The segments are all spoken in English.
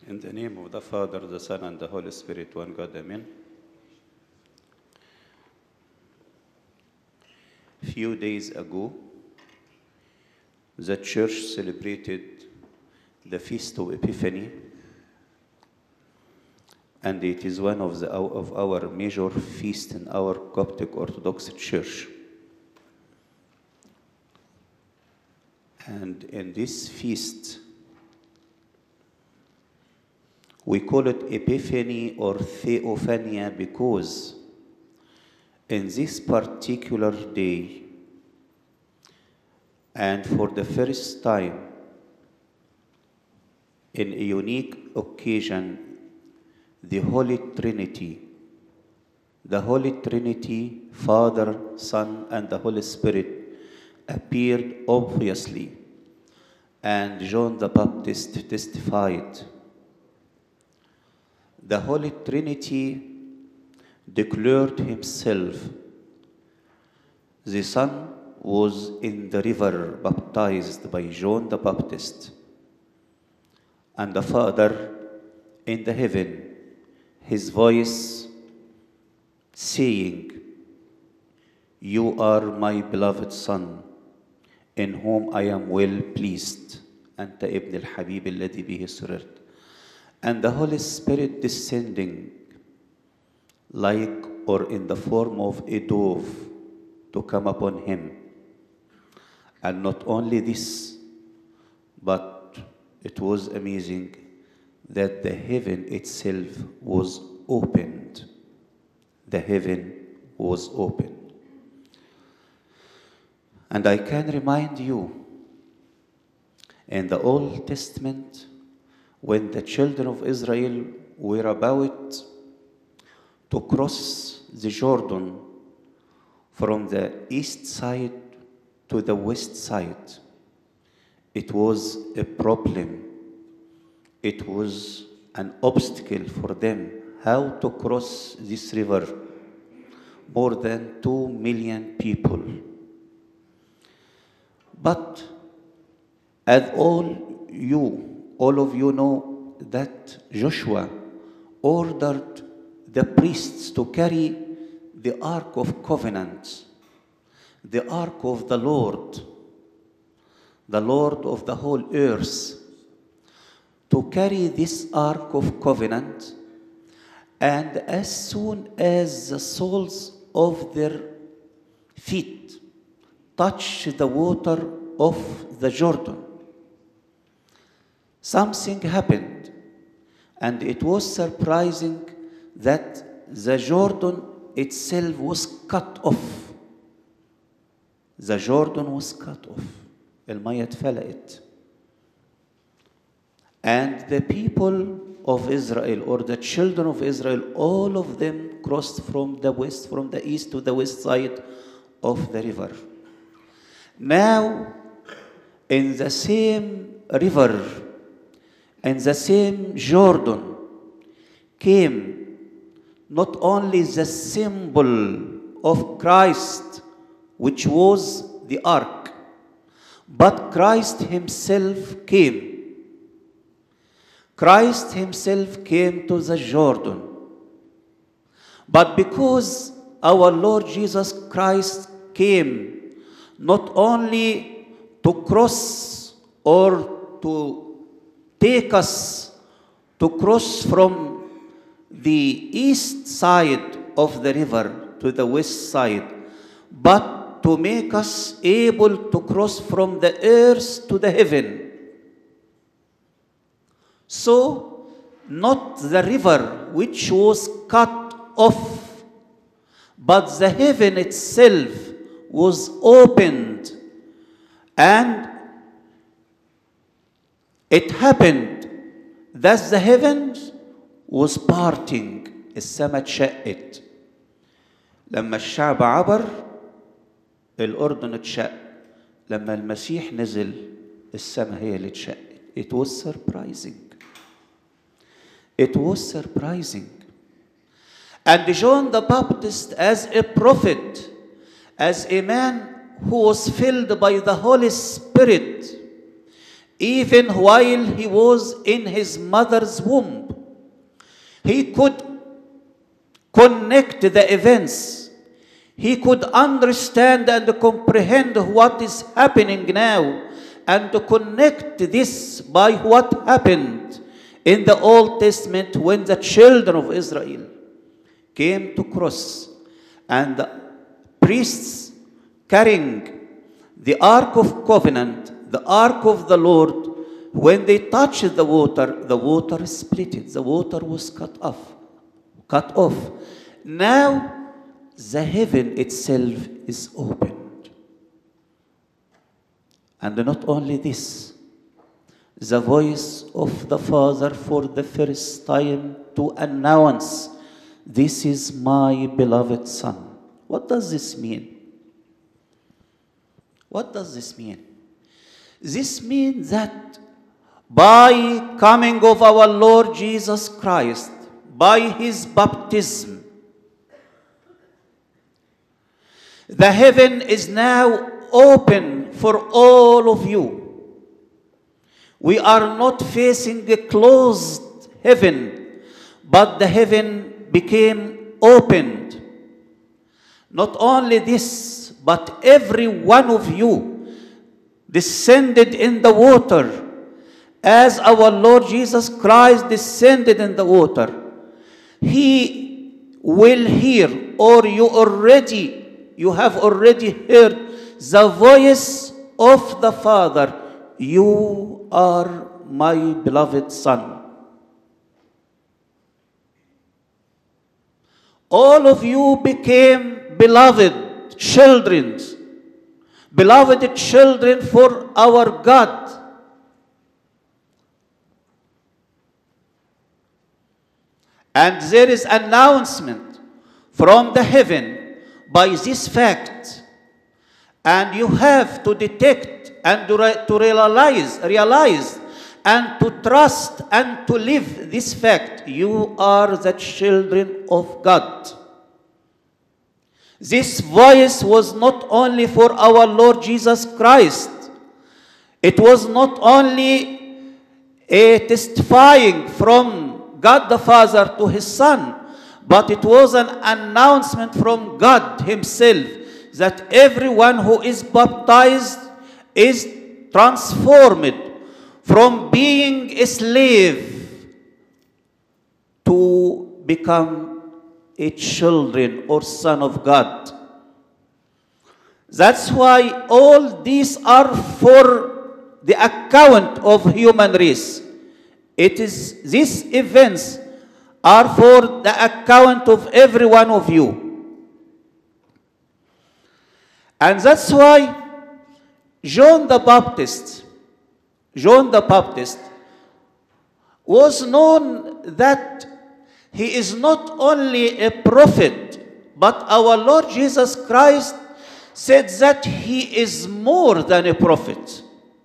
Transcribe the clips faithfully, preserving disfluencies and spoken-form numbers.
In the name of the Father, the Son, and the Holy Spirit, one God, Amen. Few days ago, the church celebrated the Feast of Epiphany, and it is one of, the, of our major feasts in our Coptic Orthodox Church. And in this feast, we call it Epiphany or Theophania because in this particular day, and for the first time, in a unique occasion, the Holy Trinity, the Holy Trinity, Father, Son, and the Holy Spirit, appeared obviously, and John the Baptist testified. The Holy Trinity declared himself. The Son was in the river baptized by John the Baptist, and the Father in the heaven, his voice saying, "You are my beloved Son, in whom I am well pleased. أنت ابن الحبيب الذي به سررت." And the Holy Spirit descending like or in the form of a dove to come upon him. And not only this, but it was amazing that the heaven itself was opened. The heaven was opened. And I can remind you, in the Old Testament, when the children of Israel were about to cross the Jordan from the east side to the west side, it was a problem. It was an obstacle for them how to cross this river. More than two million people. But as all you All of you know that Joshua ordered the priests to carry the Ark of Covenant, the Ark of the Lord, the Lord of the whole earth, to carry this Ark of Covenant, and as soon as the soles of their feet touch the water of the Jordan, something happened, and it was surprising that the Jordan itself was cut off. The Jordan was cut off. المية اتفلقت. And the people of Israel, or the children of Israel, all of them crossed from the west, from the east to the west side of the river. Now, in the same river, and the same Jordan came not only the symbol of Christ, which was the ark, but Christ himself came. Christ himself came to the Jordan. But because our Lord Jesus Christ came not only to cross or to take us to cross from the east side of the river to the west side, but to make us able to cross from the earth to the heaven. So, not the river which was cut off, but the heaven itself was opened, and it happened that the heavens was parting. السماء اتشقت. لما الشعب عبر الأردن اتشق. لما المسيح نزل السماء هي اللي اتشقت. It was surprising. It was surprising. And John the Baptist, as a prophet, as a man who was filled by the Holy Spirit, Even while he was in his mother's womb, he could connect the events. He could understand and comprehend what is happening now and to connect this by what happened in the Old Testament when the children of Israel came to cross and the priests carrying the Ark of Covenant, the Ark of the Lord, when they touched the water, the water split. The water was cut off. Cut off. Now the heaven itself is opened. And not only this, the voice of the Father for the first time to announce, "This is my beloved Son." What does this mean? What does this mean? This means that by coming of our Lord Jesus Christ, by his baptism, the heaven is now open for all of you. We are not facing a closed heaven, but the heaven became opened. Not only this, but every one of you descended in the water as our Lord Jesus Christ descended in the water. He will hear, or you already You have already heard the voice of the Father. "You are my beloved Son." All of you became beloved children. Beloved children for our God. And there is announcement from the heaven by this fact, and you have to detect and to, re to realize, realize and to trust and to live this fact. You are the children of God. This voice was not only for our Lord Jesus Christ. It was not only a testifying from God the Father to his Son, but it was an announcement from God himself that everyone who is baptized is transformed from being a slave to become a children or son of God. That's why all these are for the account of human race. It is these events are for the account of every one of you. And that's why John the Baptist, John the Baptist was known that he is not only a prophet, but our Lord Jesus Christ said that he is more than a prophet.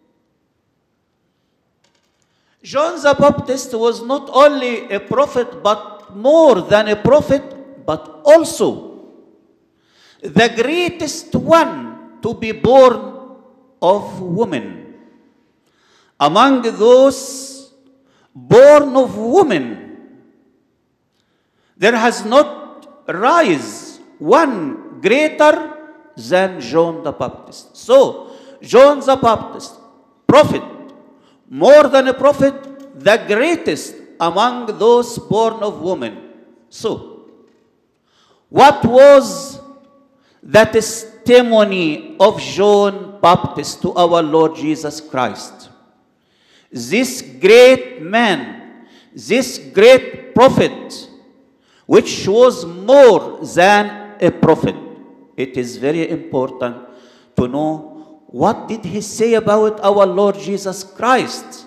John the Baptist was not only a prophet, but more than a prophet, but also the greatest one to be born of woman. Among those born of woman, there has not rise one greater than John the Baptist. So, John the Baptist, prophet, more than a prophet, the greatest among those born of woman. So, what was the testimony of John Baptist to our Lord Jesus Christ? This great man, this great prophet, which was more than a prophet. It is very important to know what did he say about our Lord Jesus Christ.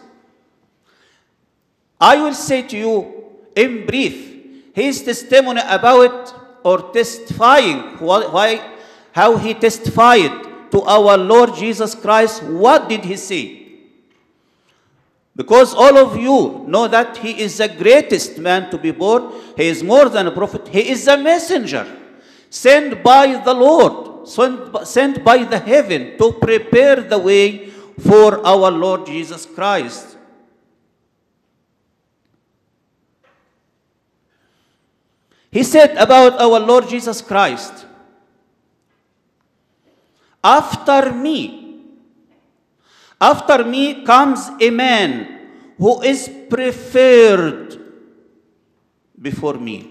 I will say to you in brief his testimony about, or testifying why, how he testified to our Lord Jesus Christ. What did he say? Because all of you know that he is the greatest man to be born. He is more than a prophet. He is a messenger sent by the Lord, sent by the heaven to prepare the way for our Lord Jesus Christ. He said about our Lord Jesus Christ, after me, after me comes a man who is preferred before me.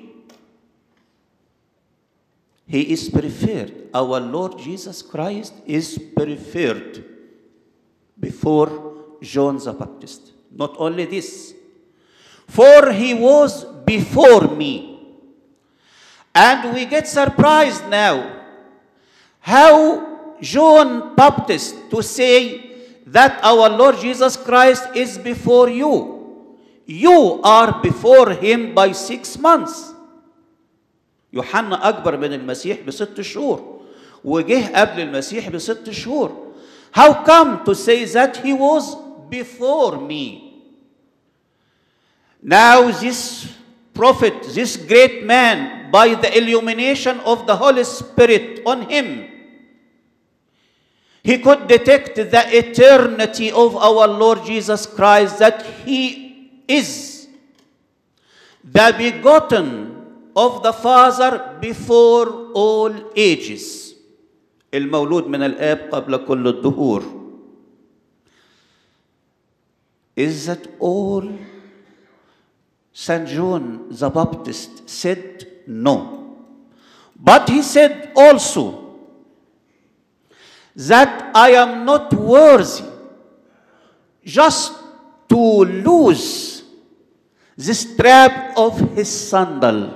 He is preferred. Our Lord Jesus Christ is preferred before John the Baptist. Not only this, for he was before me. And we get surprised now how John Baptist to say that our Lord Jesus Christ is before you. You are before him by six months. يوحنا أكبر من المسيح بست شهور وجه قبل المسيح بست شهور. How come to say that he was before me? Now this prophet, this great man, by the illumination of the Holy Spirit on him, he could detect the eternity of our Lord Jesus Christ, that he is the begotten of the Father before all ages. المولود من الآب قبل كل الدهور. Is that all Saint John the Baptist said? No. But he said also that I am not worthy just to lose the strap of his sandal.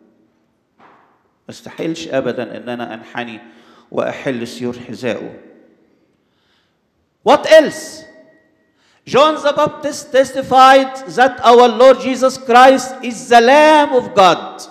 ما استحيلش أبدا أن أنا أنحني وأحل سيور حذائه. What else? John the Baptist testified that our Lord Jesus Christ is the Lamb of God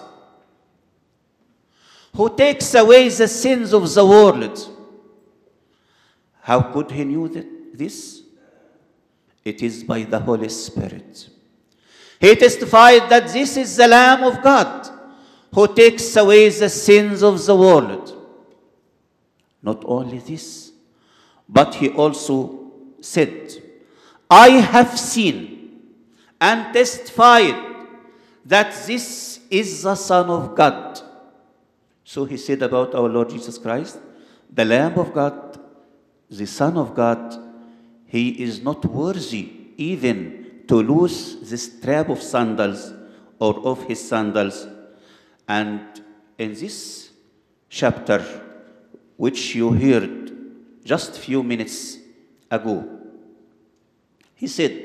who takes away the sins of the world. How could he know that, this? It is by the Holy Spirit. He testified that this is the Lamb of God who takes away the sins of the world. Not only this, but he also said, I have seen and testified that this is the Son of God. So he said about our Lord Jesus Christ, the Lamb of God, the Son of God, he is not worthy even to lose the strap of sandals or of his sandals. And in this chapter, which you heard just a few minutes ago, he said,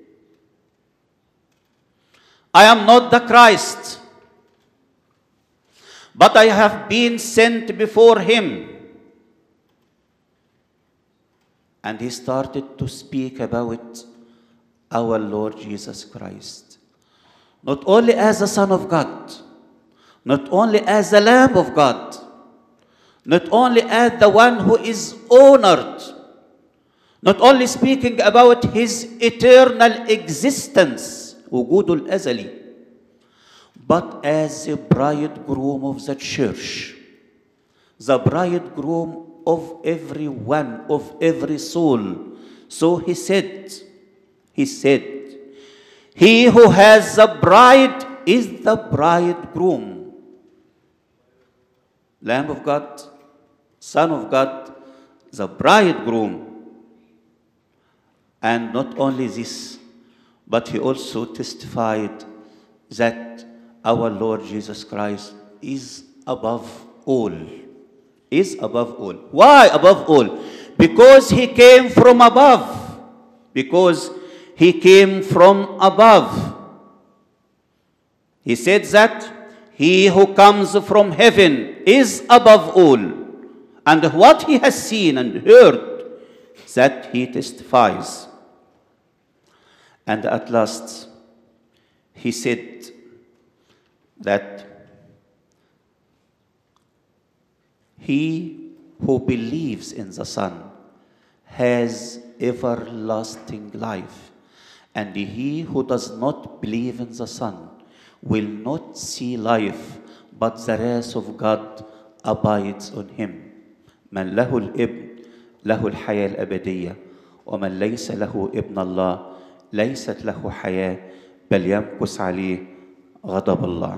I am not the Christ, but I have been sent before him. And he started to speak about our Lord Jesus Christ, not only as the Son of God, not only as the Lamb of God, not only as the one who is honored, not only speaking about his eternal existence, وجوده الأزلي, but as the bridegroom of the church, the bridegroom of every one, of every soul. So he said, he said, he who has the bride is the bridegroom. Lamb of God, Son of God, the bridegroom. And not only this, but he also testified that our Lord Jesus Christ is above all. Is above all. Why above all? Because he came from above. Because he came from above. He said that he who comes from heaven is above all. And what he has seen and heard, that he testifies. And at last, he said that he who believes in the Son has everlasting life, and he who does not believe in the Son will not see life, but the wrath of God abides on him. من له الابن له الحياة الأبدية ومن ليس له ابن الله ليست له حياة بل يمكث عليه غضب الله.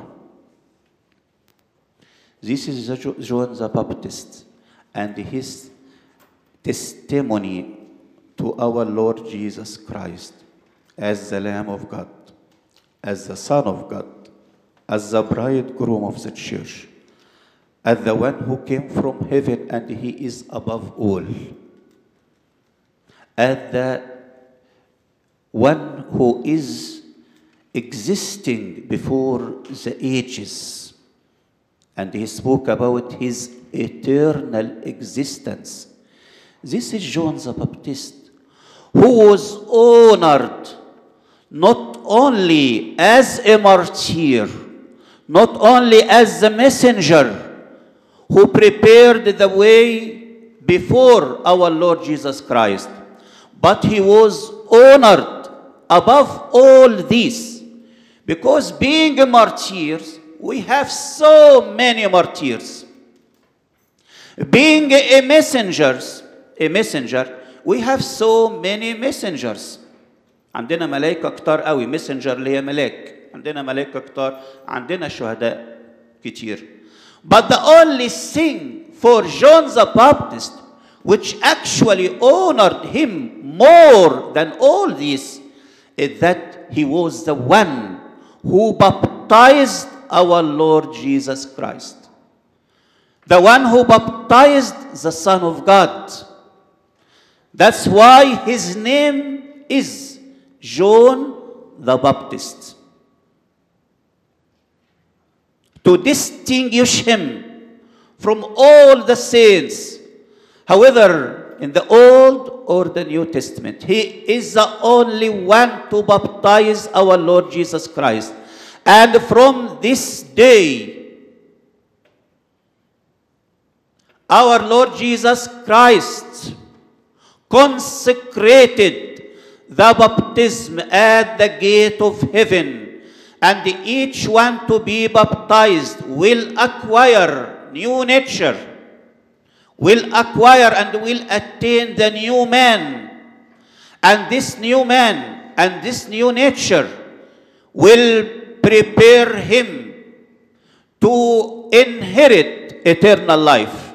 This is John the Baptist and his testimony to our Lord Jesus Christ as the Lamb of God, as the Son of God, as the bridegroom of the church, as the one who came from heaven and he is above all, as the one who is existing before the ages. And he spoke about his eternal existence. This is John the Baptist, who was honored not only as a martyr, not only as the messenger who prepared the way before our Lord Jesus Christ, but he was honored above all this, because being a martyr, we have so many martyrs. Being a messenger, a messenger, we have so many messengers. عندنا ملائكة كتار قوي. messenger اللي هي ملاك. عندنا ملائكة كتار. عندنا شهداء كتير. But the only thing for John the Baptist, which actually honored him more than all this, is that he was the one who baptized our Lord Jesus Christ. The one who baptized the Son of God. That's why his name is John the Baptist. To distinguish him from all the saints, however, in the Old or the New Testament, he is the only one to baptize our Lord Jesus Christ. And from this day, our Lord Jesus Christ consecrated the baptism at the gate of heaven, and each one to be baptized will acquire new nature, will acquire and will attain the new man. And this new man and this new nature will prepare him to inherit eternal life.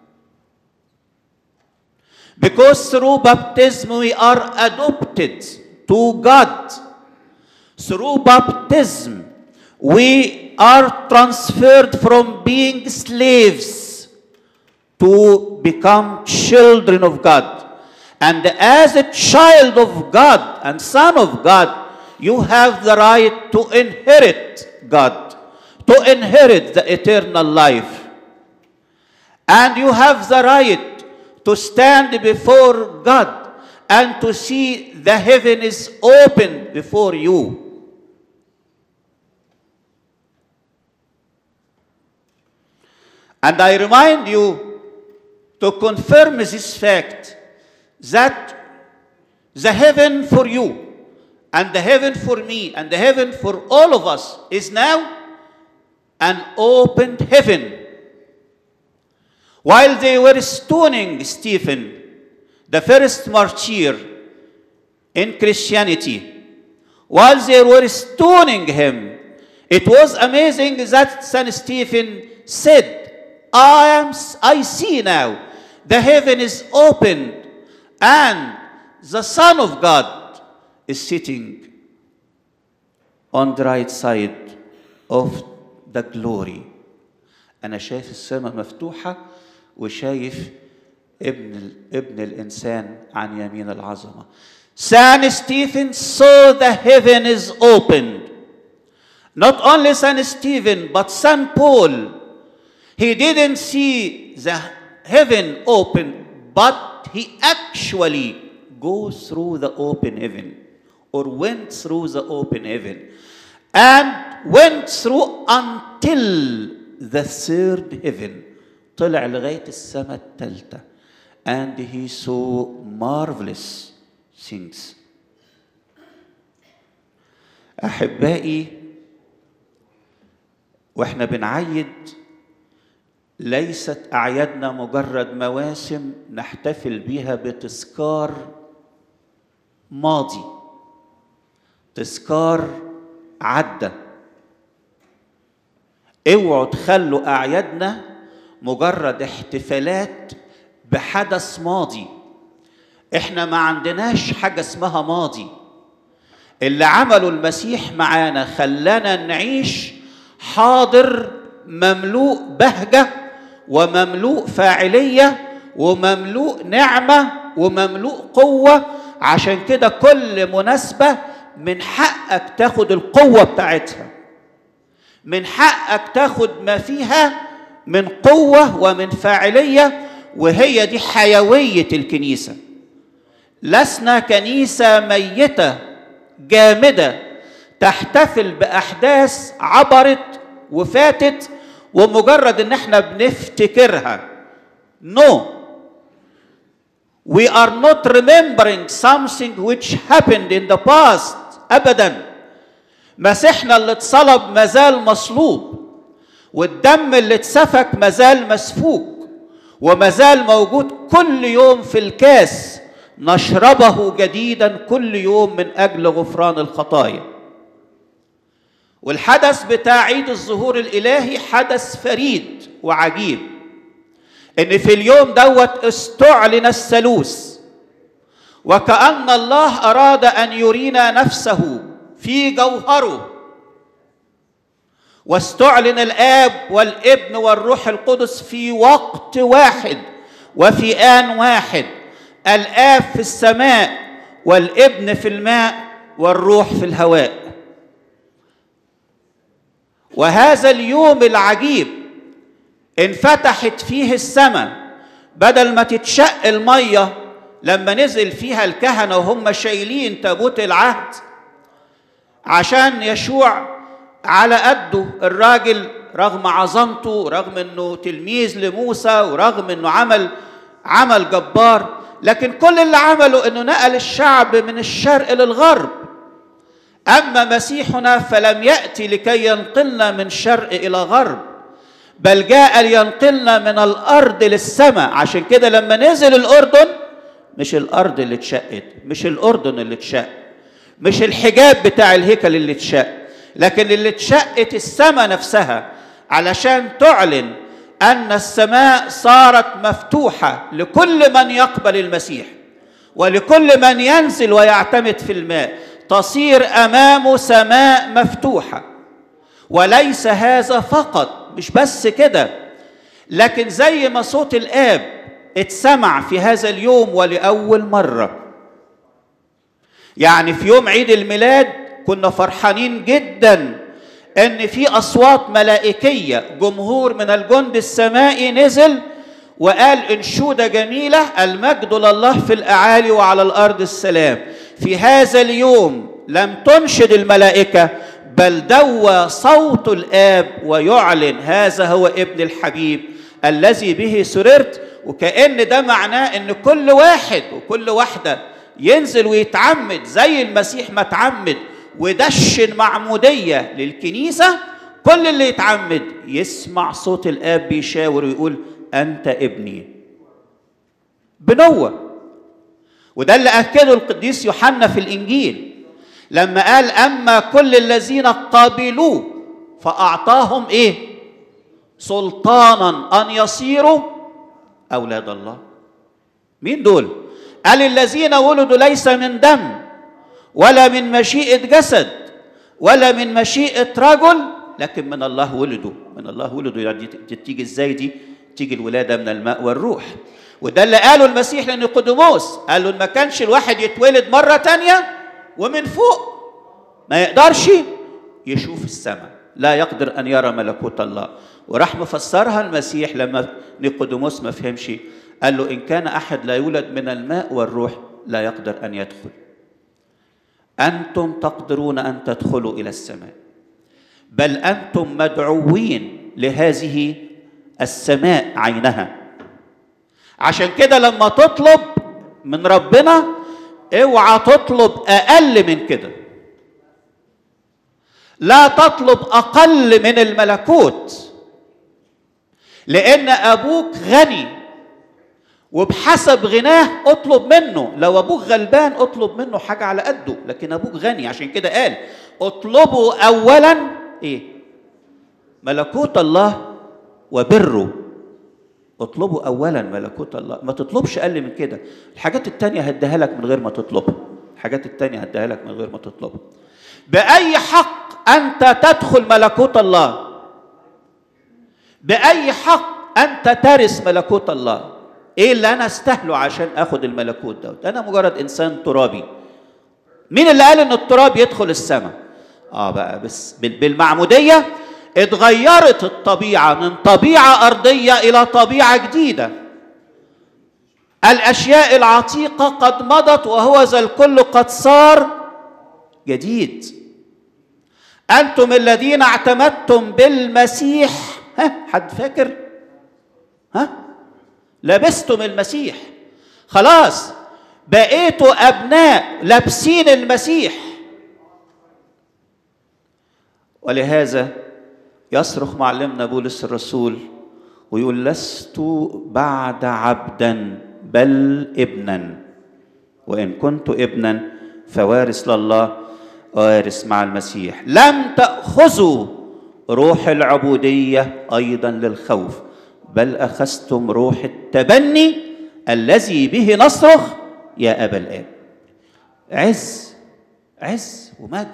Because through baptism we are adopted to God. Through baptism we are transferred from being slaves to become children of God. And as a child of God and son of God, you have the right to inherit God, to inherit the eternal life. And you have the right to stand before God and to see the heaven is open before you. And I remind you to confirm this fact that the heaven for you and the heaven for me and the heaven for all of us is now an opened heaven. While they were stoning Stephen, the first martyr in Christianity, while they were stoning him, it was amazing that Saint Stephen said, I am, I see now, the heaven is opened, and the Son of God is sitting on the right side of the glory. أنا شايف السماء مفتوحة وشايف ابن ابن الإنسان عن يمين العظمة. Saint Stephen saw the heaven is opened. Not only Saint Stephen, but Saint Paul. He didn't see the heaven open, but he actually goes through the open heaven, or went through the open heaven, and went through until the third heaven. طلع لغاية السماء الثالثة. And he saw marvelous things. أحبائي، وإحنا بنعيد، ليست أعيادنا مجرد مواسم نحتفل بها بتذكار ماضي، تذكار عدى. اوعوا تخلوا اعيادنا مجرد احتفالات بحدث ماضي. احنا ما عندناش حاجة اسمها ماضي. اللي عمله المسيح معانا خلانا نعيش حاضر مملوء بهجة ومملوء فاعلية ومملوء نعمة ومملوء قوة. عشان كده كل مناسبة من حقك تاخد القوة بتاعتها، من حقك تاخد ما فيها من قوة ومن فاعلية، وهي دي حيوية الكنيسة. لسنا كنيسة ميتة جامدة تحتفل بأحداث عبرت وفاتت ومجرد ان احنا بنفتكرها. No. We are not remembering something which happened in the past. أبدا. مسيحنا اللي اتصلب مازال مصلوب، والدم اللي اتسفك مازال مسفوك، ومازال موجود كل يوم في الكاس نشربه جديدا كل يوم من أجل غفران الخطايا. والحدث بتاع عيد الظهور الإلهي حدث فريد وعجيب، إن في اليوم دوت استعلن الثالوث، وكأن الله أراد أن يرينا نفسه في جوهره. واستعلن الآب والابن والروح القدس في وقت واحد وفي آن واحد. الآب في السماء والابن في الماء والروح في الهواء. وهذا اليوم العجيب انفتحت فيه السماء، بدل ما تتشق المية لما نزل فيها الكهنة وهم شايلين تابوت العهد عشان يشوع على قده الراجل، رغم عظمته، رغم انه تلميذ لموسى، ورغم انه عمل عمل جبار، لكن كل اللي عمله انه نقل الشعب من الشرق للغرب. اما مسيحنا فلم يأتي لكي ينقلنا من شرق الى غرب، بل جاء لينقلنا من الارض للسماء. عشان كده لما نزل الاردن، مش الارض اللي اتشقت، مش الاردن اللي اتشق، مش الحجاب بتاع الهيكل اللي اتشق، لكن اللي اتشقت السماء نفسها، علشان تعلن أن السماء صارت مفتوحة لكل من يقبل المسيح ولكل من ينزل ويعتمد في الماء. تصير أمامه سماء مفتوحة. وليس هذا فقط، مش بس كده، لكن زي ما صوت الآب اتسمع في هذا اليوم ولأول مرة. يعني في يوم عيد الميلاد كنا فرحانين جدا ان في اصوات ملائكيه، جمهور من الجند السمائي نزل وقال انشوده جميله: المجد لله في الاعالي وعلى الارض السلام. في هذا اليوم لم تنشد الملائكه، بل دوى صوت الاب ويعلن: هذا هو ابن الحبيب الذي به سررت. وكأن ده معناه ان كل واحد وكل واحده ينزل ويتعمد زي المسيح ما اتعمد ودشن معمودية للكنيسة، كل اللي يتعمد يسمع صوت الآب بيشاور ويقول: أنت ابني. بنوة. وده اللي أكده القديس يوحنا في الإنجيل لما قال: أما كل الذين قابلوه فأعطاهم إيه؟ سلطانا أن يصيروا أولاد الله. مين دول؟ قال: الذين ولدوا ليس من دم ولا من مشيئة جسد ولا من مشيئة رجل، لكن من الله ولدوا. من الله ولدوا يعني تيجي ازاي دي؟ تيجي الولادة من الماء والروح. وده اللي قاله المسيح لنيقوديموس، قال له: ما كانش الواحد يتولد مرة تانية ومن فوق ما يقدرش يشوف السماء، لا يقدر أن يرى ملكوت الله. وراح مفسرها المسيح لما نيقوديموس ما فهمش، قال له: إن كان أحد لا يولد من الماء والروح لا يقدر أن يدخل. أنتم تقدرون أن تدخلوا إلى السماء، بل أنتم مدعوين لهذه السماء عينها. عشان كده لما تطلب من ربنا اوعى تطلب أقل من كده. لا تطلب أقل من الملكوت، لأن أبوك غني وبحسب غناه اطلب منه. لو ابوك غلبان اطلب منه حاجه على قده، لكن ابوك غني، عشان كده قال اطلبوا اولا ايه؟ ملكوت الله وبره. اطلبوا اولا ملكوت الله، ما تطلبش اقل من كده. الحاجات التانية هديها لك من غير ما تطلبها، الحاجات التانية هديها لك من غير ما تطلبها. باي حق انت تدخل ملكوت الله؟ باي حق انت ترث ملكوت الله؟ ايه اللي انا استاهله عشان اخد الملكوت دوت؟ انا مجرد انسان ترابي. مين اللي قال ان التراب يدخل السماء؟ اه بقى بس بالمعموديه اتغيرت الطبيعه من طبيعه ارضيه الى طبيعه جديده. الاشياء العتيقه قد مضت وهو ذا الكل قد صار جديد. انتم الذين اعتمدتم بالمسيح، ها حد فاكر؟ ها لبستم المسيح، خلاص بقيتوا ابناء لابسين المسيح. ولهذا يصرخ معلمنا بولس الرسول ويقول لست بعد عبدا بل ابنا، وان كنت ابنا فوارث لله وارث مع المسيح. لم تأخذوا روح العبودية ايضا للخوف، بل اخذتم روح التبني الذي به نصرخ يا ابا الاب. عز عز ومجد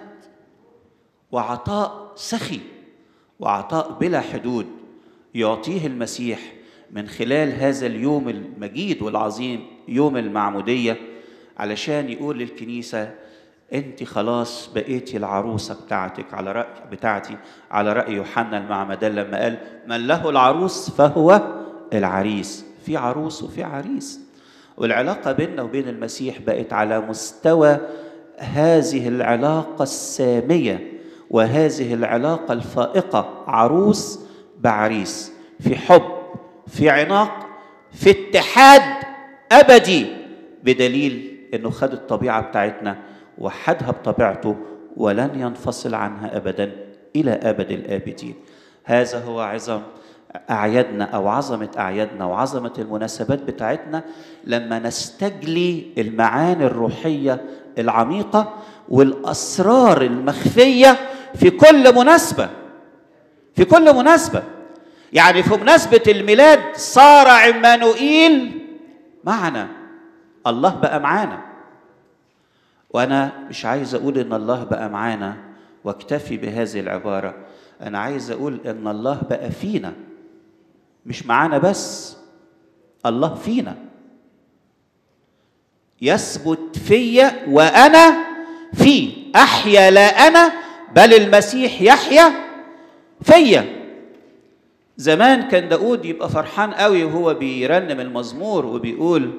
وعطاء سخي وعطاء بلا حدود يعطيه المسيح من خلال هذا اليوم المجيد والعظيم، يوم المعمودية، علشان يقول للكنيسة انت خلاص بقيتي العروسة بتاعتك، على رأي بتاعتي على رأي يوحنا المعمدان لما قال من له العروس فهو العريس. في عروس وفي عريس، والعلاقة بيننا وبين المسيح بقت على مستوى هذه العلاقة السامية وهذه العلاقة الفائقة، عروس بعريس، في حب، في عناق، في اتحاد أبدي، بدليل أنه خد الطبيعة بتاعتنا وحدها بطبيعته ولن ينفصل عنها أبدا إلى أبد الآبدين. هذا هو عظم أعيادنا أو عظمة أعيادنا وعظمة المناسبات بتاعتنا، لما نستجلي المعاني الروحية العميقة والأسرار المخفية في كل مناسبة، في كل مناسبة. يعني في مناسبة الميلاد صار عمانوئيل معنا، الله بقى معانا. وأنا مش عايز أقول إن الله بقى معانا واكتفي بهذه العبارة، أنا عايز أقول إن الله بقى فينا، مش معانا بس، الله فينا، يثبت فيا وأنا فيه، أحيا لا أنا بل المسيح يحيا فيا. زمان كان داود يبقى فرحان قوي وهو بيرنم المزمور وبيقول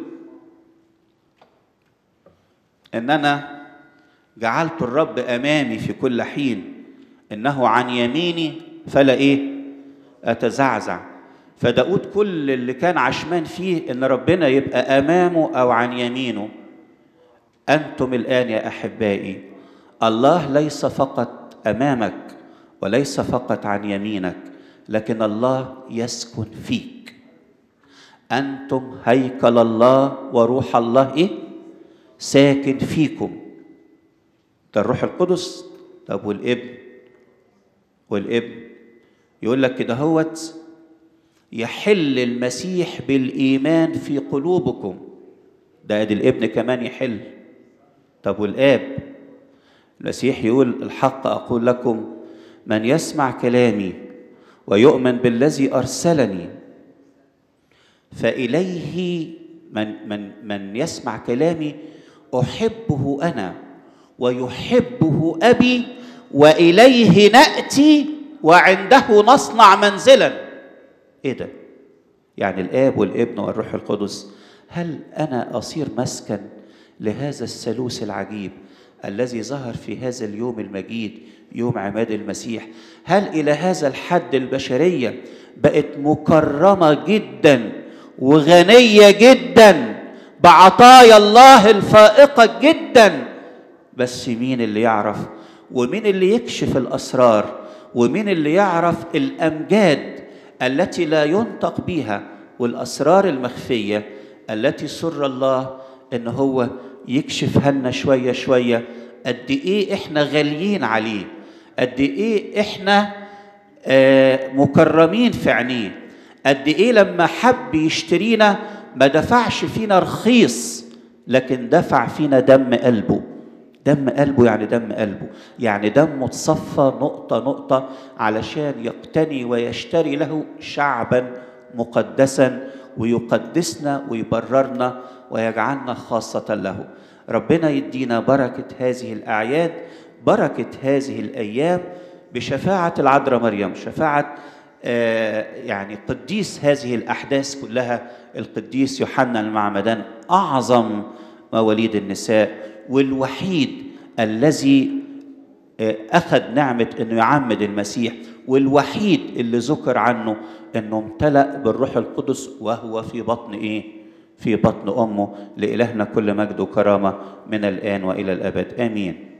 إن أنا جعلت الرب أمامي في كل حين، إنه عن يميني فلا إيه أتزعزع. فداود كل اللي كان عشمان فيه إن ربنا يبقى أمامه أو عن يمينه. أنتم الآن يا أحبائي الله ليس فقط أمامك وليس فقط عن يمينك، لكن الله يسكن فيك. أنتم هيكل الله وروح الله إيه؟ ساكن فيكم. ده الروح القدس. طب والابن؟ والابن يقول لك كده هوت يحل المسيح بالإيمان في قلوبكم. ده ادي الابن كمان يحل. طب والآب؟ المسيح يقول الحق أقول لكم من يسمع كلامي ويؤمن بالذي أرسلني فإليه من, من, من يسمع كلامي أحبه أنا ويحبه أبي وإليه نأتي وعنده نصنع منزلا. إيه ده؟ يعني الآب والابن والروح القدس. هل أنا أصير مسكن لهذا الثالوث العجيب الذي ظهر في هذا اليوم المجيد، يوم عماد المسيح؟ هل إلى هذا الحد البشرية بقت مكرمة جدا وغنية جدا بعطايا الله الفائقة جدا؟ بس مين اللي يعرف؟ ومين اللي يكشف الأسرار؟ ومين اللي يعرف الأمجاد التي لا ينطق بها والأسرار المخفية التي سر الله إن هو يكشفها لنا شوية شوية قد إيه إحنا غاليين عليه، قد إيه إحنا آه مكرمين في عينيه، قد إيه لما حب يشترينا ما دفعش فينا رخيص لكن دفع فينا دم قلبه. دم قلبه يعني دم قلبه، يعني دمه اتصفى نقطة نقطة علشان يقتني ويشتري له شعبا مقدسا ويقدسنا ويبررنا ويجعلنا خاصة له. ربنا يدينا بركة هذه الأعياد، بركة هذه الأيام، بشفاعة العذراء مريم، شفاعة آه يعني قديس هذه الأحداث كلها القديس يوحنا المعمدان، أعظم مواليد النساء والوحيد الذي أخذ نعمة أنه يعمد المسيح، والوحيد اللي ذكر عنه أنه امتلأ بالروح القدس وهو في بطن إيه؟ في بطن أمه. لإلهنا كل مجد وكرامة من الآن وإلى الأبد، آمين.